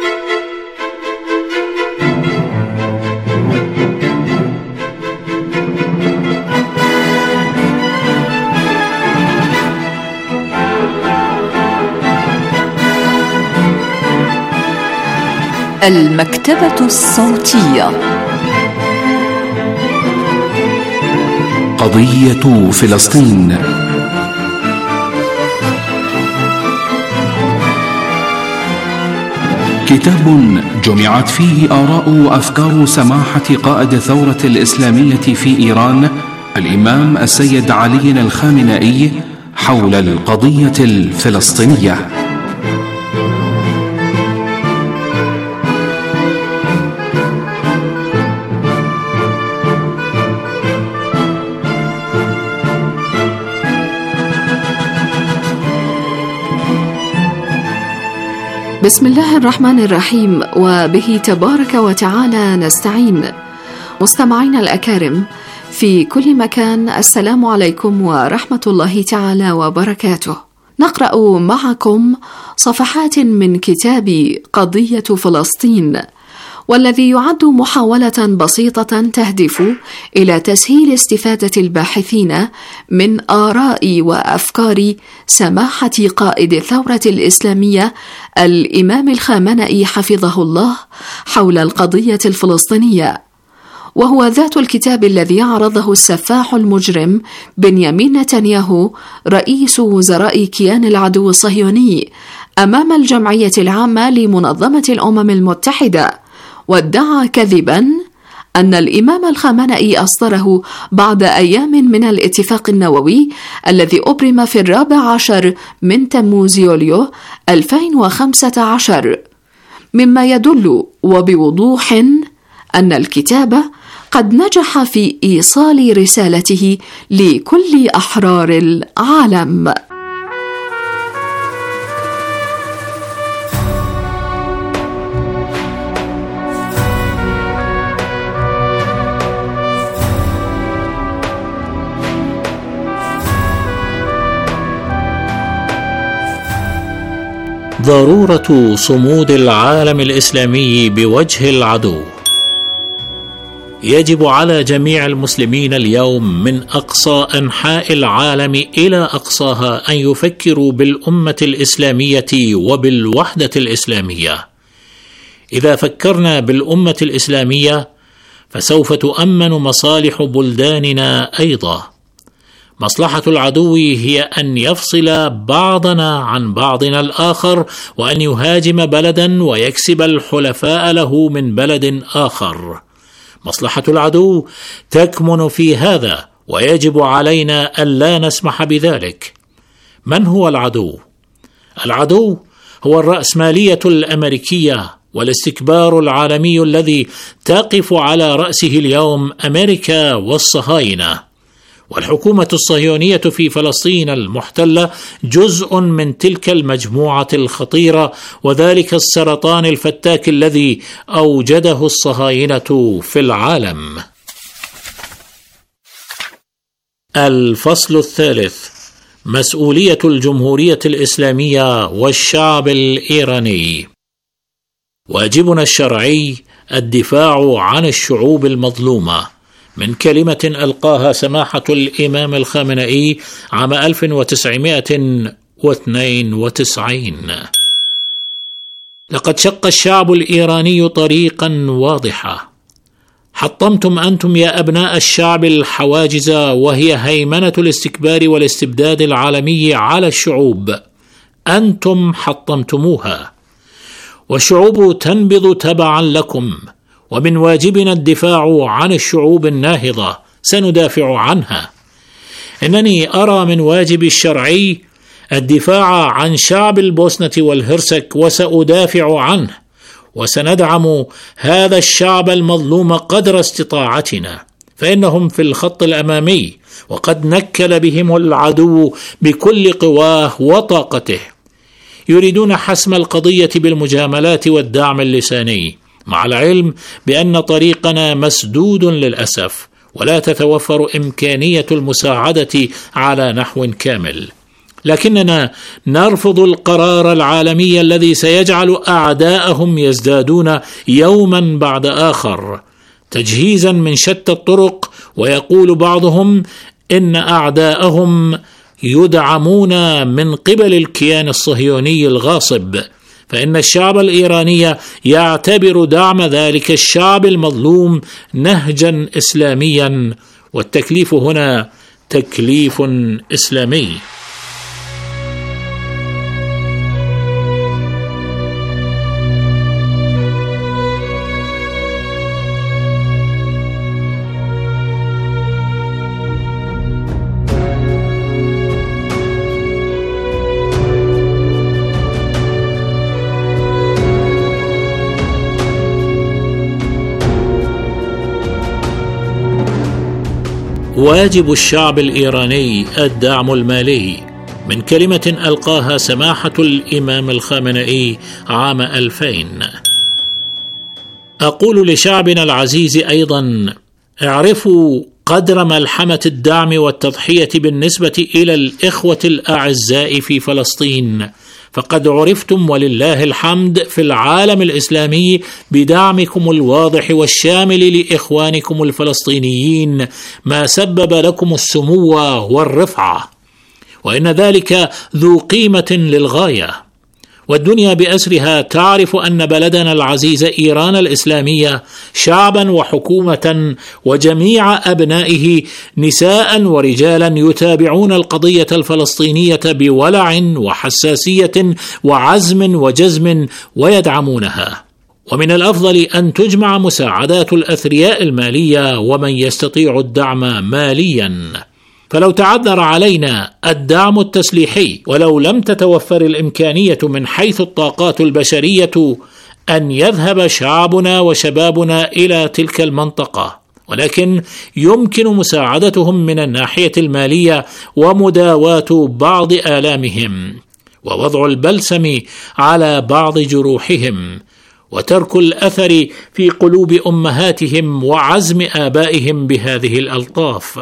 المكتبة الصوتية. قضية فلسطين. كتاب جمعت فيه آراء وأفكار سماحة قائد الثورة الإسلامية في إيران الإمام السيد علي الخامنئي حول القضية الفلسطينية. بسم الله الرحمن الرحيم، وبه تبارك وتعالى نستعين. مستمعينا الأكارم في كل مكان، السلام عليكم ورحمة الله تعالى وبركاته. نقرأ معكم صفحات من كتاب قضية فلسطين، والذي يعد محاولة بسيطة تهدف إلى تسهيل استفادة الباحثين من آراء وأفكار سماحة قائد الثورة الإسلامية الإمام الخامنئي حفظه الله حول القضية الفلسطينية، وهو ذات الكتاب الذي عرضه السفاح المجرم بنيامين نتنياهو رئيس وزراء كيان العدو الصهيوني أمام الجمعية العامة لمنظمة الأمم المتحدة، وادعى كذبا أن الإمام الخامنئي أصدره بعد أيام من الاتفاق النووي الذي أبرم في 14 من تموز يوليو 2015، مما يدل وبوضوح أن الكتاب قد نجح في إيصال رسالته لكل أحرار العالم. ضرورة صمود العالم الإسلامي بوجه العدو. يجب على جميع المسلمين اليوم من أقصى أنحاء العالم إلى أقصاها أن يفكروا بالأمة الإسلامية وبالوحدة الإسلامية. إذا فكرنا بالأمة الإسلامية فسوف تؤمن مصالح بلداننا أيضا. مصلحة العدو هي أن يفصل بعضنا عن بعضنا الآخر، وأن يهاجم بلدا ويكسب الحلفاء له من بلد آخر. مصلحة العدو تكمن في هذا، ويجب علينا ألا نسمح بذلك. من هو العدو؟ العدو هو الرأسمالية الأمريكية والاستكبار العالمي الذي تقف على رأسه اليوم أمريكا والصهاينة. والحكومة الصهيونية في فلسطين المحتلة جزء من تلك المجموعة الخطيرة، وذلك السرطان الفتاك الذي أوجده الصهاينة في العالم. الفصل الثالث: مسؤولية الجمهورية الإسلامية والشعب الإيراني. واجبنا الشرعي الدفاع عن الشعوب المظلومة، من كلمة ألقاها سماحة الإمام الخامنئي عام 1992. لقد شق الشعب الإيراني طريقا واضحة. حطمتم أنتم يا أبناء الشعب الحواجز، وهي هيمنة الاستكبار والاستبداد العالمي على الشعوب. أنتم حطمتموها، والشعوب تنبض تبعا لكم، ومن واجبنا الدفاع عن الشعوب الناهضة. سندافع عنها. إنني أرى من واجب الشرعي الدفاع عن شعب البوسنة والهرسك، وسأدافع عنه، وسندعم هذا الشعب المظلوم قدر استطاعتنا، فإنهم في الخط الأمامي، وقد نكل بهم العدو بكل قواه وطاقته. يريدون حسم القضية بالمجاملات والدعم اللساني، مع العلم بأن طريقنا مسدود للأسف، ولا تتوفر إمكانية المساعدة على نحو كامل. لكننا نرفض القرار العالمي الذي سيجعل أعداءهم يزدادون يوما بعد آخر تجهيزا من شتى الطرق، ويقول بعضهم إن أعداءهم يدعمون من قبل الكيان الصهيوني الغاصب، فإن الشعب الإيراني يعتبر دعم ذلك الشعب المظلوم نهجا إسلاميا، والتكليف هنا تكليف إسلامي. واجب الشعب الإيراني الدعم المالي، من كلمة ألقاها سماحة الإمام الخامنئي عام 2000. أقول لشعبنا العزيز أيضا: اعرفوا قدر ملحمة الدعم والتضحية بالنسبة إلى الإخوة الأعزاء في فلسطين، فقد عرفتم ولله الحمد في العالم الإسلامي بدعمكم الواضح والشامل لإخوانكم الفلسطينيين، ما سبب لكم السمو والرفعة، وإن ذلك ذو قيمة للغاية. والدنيا بأسرها تعرف أن بلدنا العزيز إيران الإسلامية شعبا وحكومة وجميع أبنائه نساء ورجالا يتابعون القضية الفلسطينية بولع وحساسية وعزم وجزم ويدعمونها. ومن الأفضل أن تجمع مساعدات الأثرياء المالية ومن يستطيع الدعم ماليا. فلو تعذر علينا الدعم التسليحي ولو لم تتوفر الإمكانية من حيث الطاقات البشرية أن يذهب شعبنا وشبابنا إلى تلك المنطقة، ولكن يمكن مساعدتهم من الناحية المالية ومداواة بعض آلامهم ووضع البلسم على بعض جروحهم وترك الأثر في قلوب أمهاتهم وعزم آبائهم بهذه الألطاف.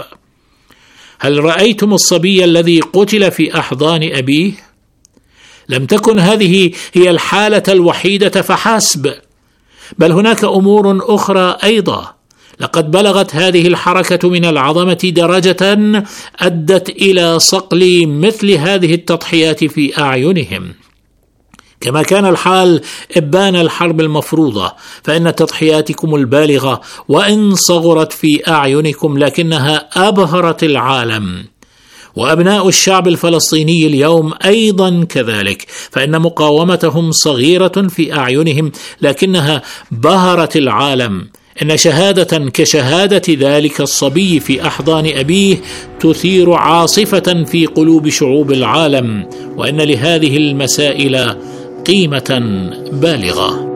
هل رأيتم الصبي الذي قتل في أحضان أبيه؟ لم تكن هذه هي الحالة الوحيدة فحسب، بل هناك أمور أخرى أيضا. لقد بلغت هذه الحركة من العظمة درجة أدت إلى صقل مثل هذه التضحيات في أعينهم. كما كان الحال إبان الحرب المفروضة، فإن تضحياتكم البالغة وإن صغرت في أعينكم لكنها أبهرت العالم، وأبناء الشعب الفلسطيني اليوم أيضا كذلك، فإن مقاومتهم صغيرة في أعينهم لكنها بهرت العالم. إن شهادة كشهادة ذلك الصبي في أحضان أبيه تثير عاصفة في قلوب شعوب العالم، وإن لهذه المسائل قيمة بالغة.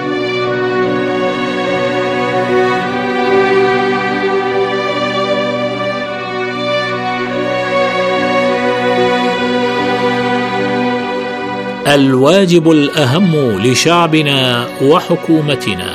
الواجب الأهم لشعبنا وحكومتنا.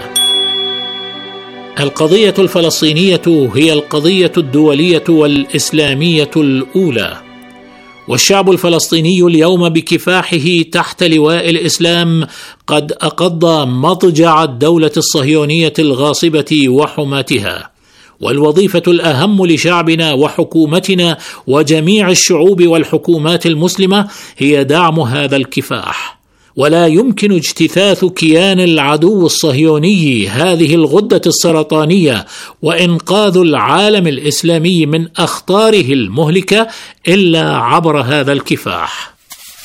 القضية الفلسطينية هي القضية الدولية والإسلامية الأولى، والشعب الفلسطيني اليوم بكفاحه تحت لواء الإسلام قد أقضى مضجع الدولة الصهيونية الغاصبة وحماتها. والوظيفة الأهم لشعبنا وحكومتنا وجميع الشعوب والحكومات المسلمة هي دعم هذا الكفاح، ولا يمكن اجتثاث كيان العدو الصهيوني هذه الغدة السرطانية وإنقاذ العالم الإسلامي من أخطاره المهلكة إلا عبر هذا الكفاح.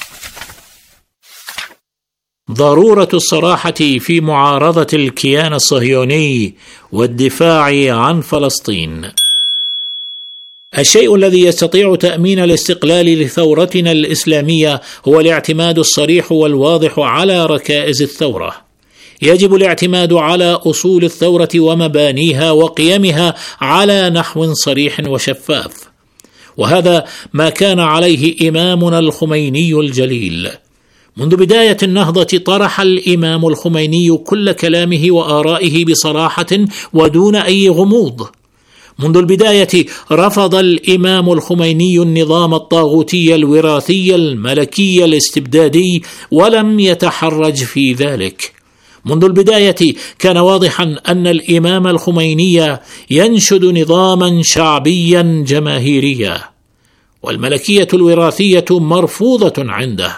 ضرورة الصراحة في معارضة الكيان الصهيوني والدفاع عن فلسطين. الشيء الذي يستطيع تأمين الاستقلال لثورتنا الإسلامية هو الاعتماد الصريح والواضح على ركائز الثورة. يجب الاعتماد على أصول الثورة ومبانيها وقيمها على نحو صريح وشفاف، وهذا ما كان عليه إمامنا الخميني الجليل. منذ بداية النهضة طرح الإمام الخميني كل كلامه وآرائه بصراحة ودون أي غموض. منذ البداية رفض الإمام الخميني النظام الطاغوتي الوراثي الملكي الاستبدادي ولم يتحرج في ذلك. منذ البداية كان واضحا أن الإمام الخميني ينشد نظاما شعبيا جماهيريا، والملكية الوراثية مرفوضة عنده،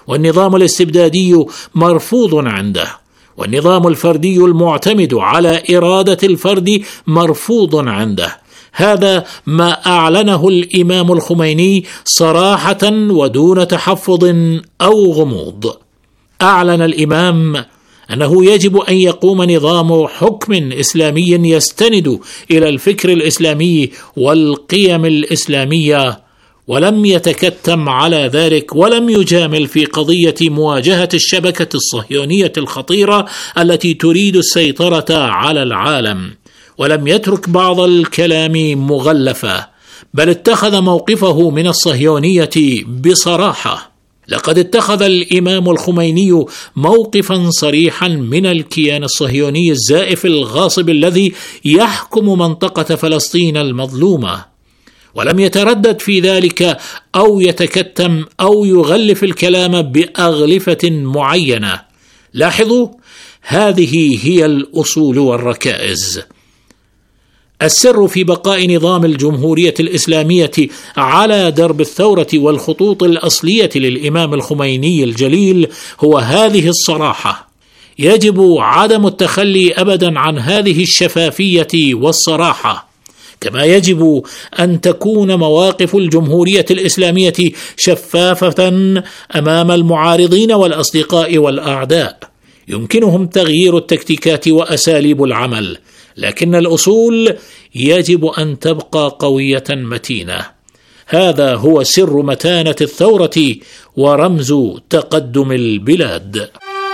والنظام الاستبدادي مرفوض عنده، والنظام الفردي المعتمد على إرادة الفرد مرفوض عنده. هذا ما أعلنه الإمام الخميني صراحة ودون تحفظ أو غموض. أعلن الإمام أنه يجب أن يقوم نظام حكم إسلامي يستند إلى الفكر الإسلامي والقيم الإسلامية، ولم يتكتم على ذلك ولم يجامل في قضية مواجهة الشبكة الصهيونية الخطيرة التي تريد السيطرة على العالم، ولم يترك بعض الكلام مغلفا، بل اتخذ موقفه من الصهيونية بصراحة. لقد اتخذ الإمام الخميني موقفا صريحا من الكيان الصهيوني الزائف الغاصب الذي يحكم منطقة فلسطين المظلومة، ولم يتردد في ذلك أو يتكتم أو يغلف الكلام بأغلفة معينة. لاحظوا، هذه هي الأصول والركائز. السر في بقاء نظام الجمهورية الإسلامية على درب الثورة والخطوط الأصلية للإمام الخميني الجليل هو هذه الصراحة. يجب عدم التخلي أبدا عن هذه الشفافية والصراحة، كما يجب أن تكون مواقف الجمهورية الإسلامية شفافة أمام المعارضين والأصدقاء والأعداء. يمكنهم تغيير التكتيكات وأساليب العمل، لكن الأصول يجب أن تبقى قوية متينة. هذا هو سر متانة الثورة ورمز تقدم البلاد.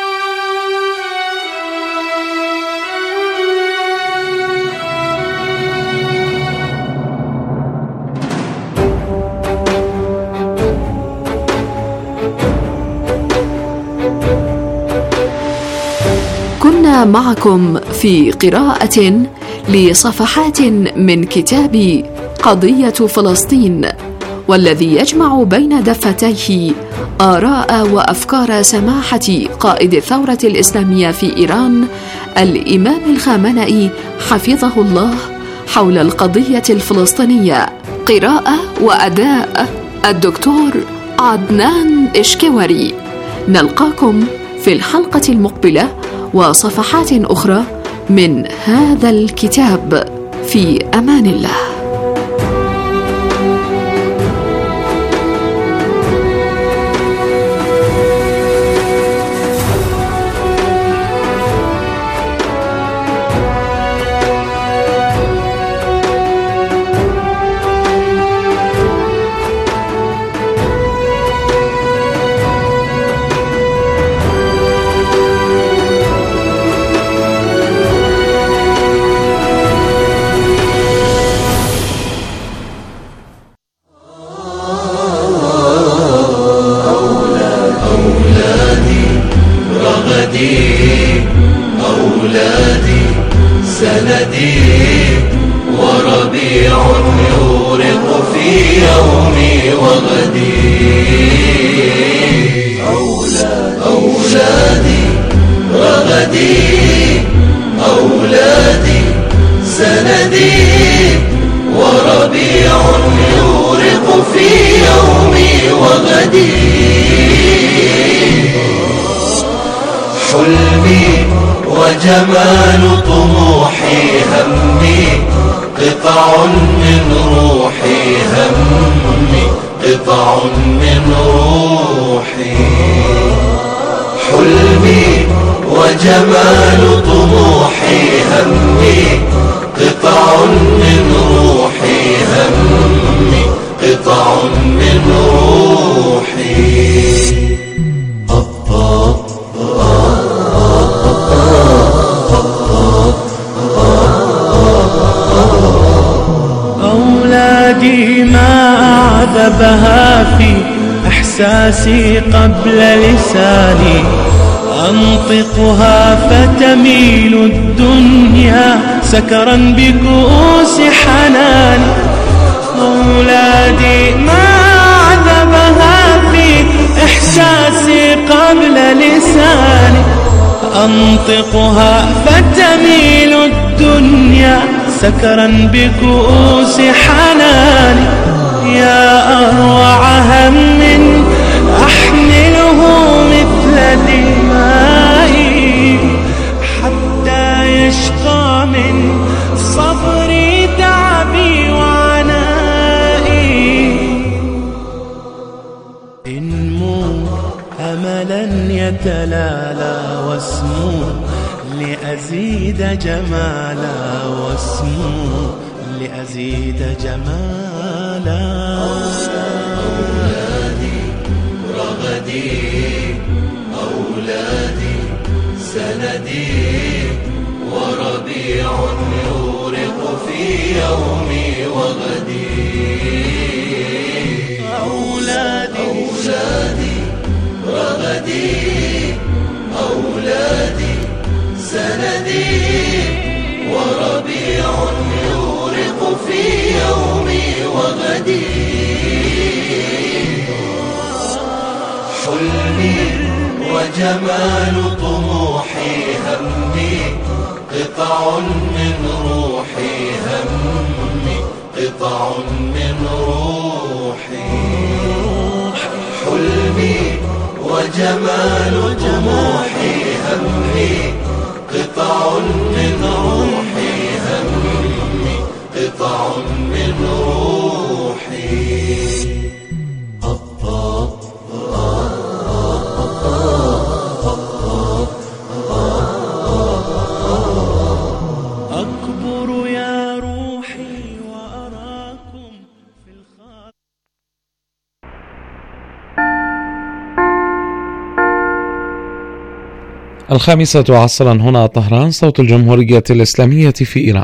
كنا معكم في قراءة لصفحات من كتاب قضية فلسطين، والذي يجمع بين دفتيه آراء وأفكار سماحة قائد الثورة الإسلامية في إيران الإمام الخامنئي حفظه الله حول القضية الفلسطينية. قراءة وأداء الدكتور عدنان إشكوري. نلقاكم في الحلقة المقبلة وصفحات أخرى من هذا الكتاب. في أمان الله. أولادي سندي وربيع يورق في يومي وغدي. أولادي رغدي أولادي سندي وربيع يورق في يومي وغدي. حلمي وجمال طموحي همي قطع من روحي همي قطع من روحي. حلمي وجمال طموحي همي قطع من روحي همي قطع من روحي. أولادي ما أعذبها في إحساسي قبل لساني أنطقها فتميل الدنيا سكرا بكؤوس حناني. أولادي ما أعذبها في إحساسي قبل لساني أنطقها فتميل الدنيا سكرا بكؤوس حناني. يا أروع هم أحمله يتلالى واسمه لأزيد جمالا واسمه لأزيد جمالا. أولادي رغدي أولادي سندي وربيع يورق في يومي وغدي. أولادي رغدي أولادي سندي وربيع يورق في يومي وغدي. حلمي وجمال طموحي همي قطع من روحي همي قطع من روحي. حلمي وجمال طموحي همي قطع من روحي همي قطع من روحي. أكبر يا روحي وأراكم في الخارج. الخامسة عصرا هنا طهران، صوت الجمهورية الإسلامية في إيران.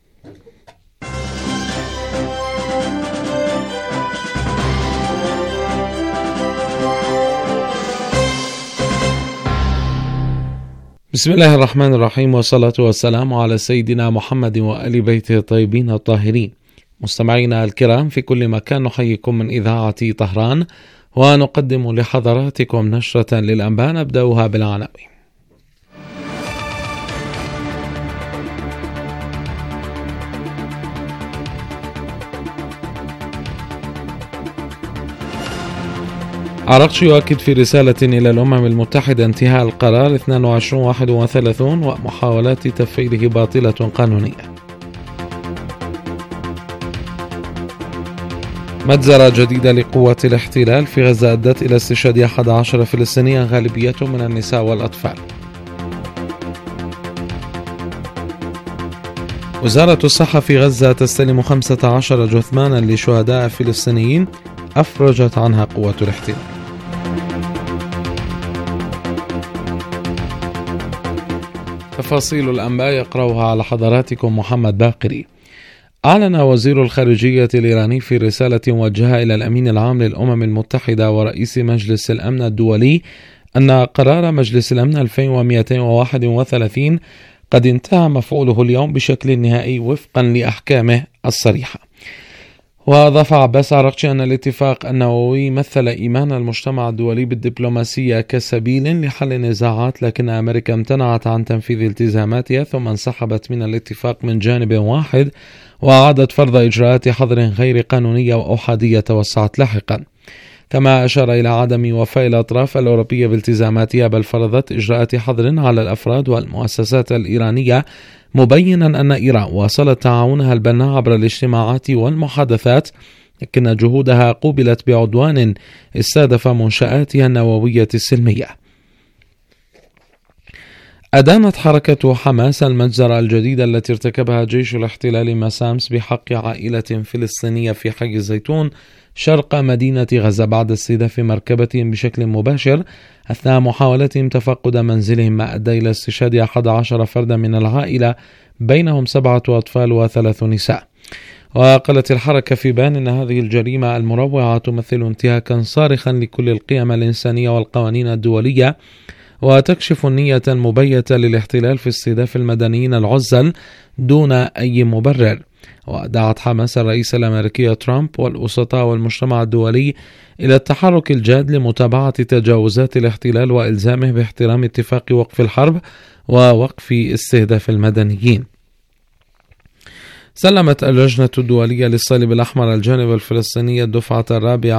بسم الله الرحمن الرحيم، والصلاة والسلام على سيدنا محمد وآل بيته الطيبين الطاهرين. مستمعينا الكرام في كل مكان، نحييكم من إذاعة طهران ونقدم لحضراتكم نشرة للأنباء نبدأها بالعناوين. عرقش يؤكد في رسالة إلى الأمم المتحدة انتهاء القرار 2231 ومحاولات تفعيله باطلة قانونية. مجزرة جديدة لقوة الاحتلال في غزة أدت إلى استشهاد 11 فلسطينيا غالبيتهم من النساء والأطفال. وزارة الصحة في غزة تستلم 15 جثمانا لشهداء فلسطينيين أفرجت عنها قوة الاحتلال. تفاصيل الأنباء يقرأها على حضراتكم محمد باقري. أعلن وزير الخارجية الإيراني في رسالة موجهة إلى الأمين العام للأمم المتحدة ورئيس مجلس الأمن الدولي أن قرار مجلس الأمن 2231 قد انتهى مفعوله اليوم بشكل نهائي وفقا لأحكامه الصريحة. وأضاف عباس عرقشي أن الاتفاق النووي مثل إيمان المجتمع الدولي بالدبلوماسية كسبيل لحل النزاعات، لكن أمريكا امتنعت عن تنفيذ التزاماتها ثم انسحبت من الاتفاق من جانب واحد، وأعادت فرض إجراءات حظر غير قانونية وأحادية توسعت لاحقا. كما أشار إلى عدم وفاء الأطراف الأوروبية بالتزاماتها، بل فرضت إجراءات حظر على الأفراد والمؤسسات الإيرانية، مبينا أن إيران واصلت تعاونها البناء عبر الاجتماعات والمحادثات، لكن جهودها قوبلت بعدوان استهدف منشآتها النووية السلمية. أدانت حركة حماس المجزرة الجديدة التي ارتكبها جيش الاحتلال مساء أمس بحق عائلة فلسطينية في حي الزيتون شرق مدينة غزة بعد استهداف مركبتهم بشكل مباشر أثناء محاولتهم تفقد منزلهم، ما أدى إلى استشهاد 11 فردا من العائلة، بينهم 7 أطفال و3 نساء. وقالت الحركة في بيان أن هذه الجريمة المروعة تمثل انتهاكا صارخا لكل القيم الإنسانية والقوانين الدولية، وتكشف النية المبيتة للاحتلال في استهداف المدنيين العزل دون أي مبرر. ودعت حماس الرئيس الأمريكي ترامب والوسطاء والمجتمع الدولي إلى التحرك الجاد لمتابعة تجاوزات الاحتلال وإلزامه باحترام اتفاق وقف الحرب ووقف استهداف المدنيين. سلمت اللجنة الدولية للصليب الأحمر الجانب الفلسطيني الدفعة الرابعة